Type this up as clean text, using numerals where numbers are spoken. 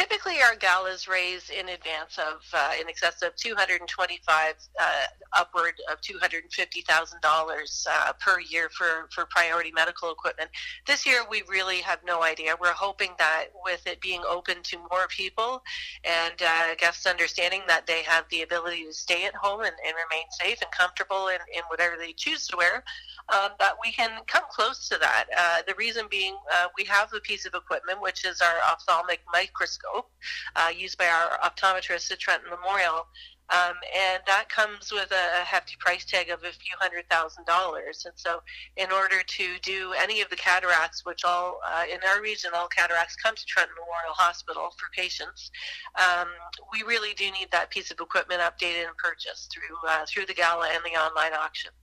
Typically, our galas raise in advance of in excess of 225, upward of $250,000 per year for priority medical equipment. This year, we really have no idea. We're hoping that with it being open to more people and guests understanding that they have the ability to stay at home and remain safe and comfortable in whatever they choose to wear, that we can come close to that. The reason being, we have a piece of equipment, which is our ophthalmic microscope, used by our optometrists at Trenton Memorial. And that comes with a hefty price tag of a few $100,000. And so in order to do any of the cataracts, which all, in our region, all cataracts come to Trenton Memorial Hospital for patients, we really do need that piece of equipment updated and purchased through the gala and the online auction.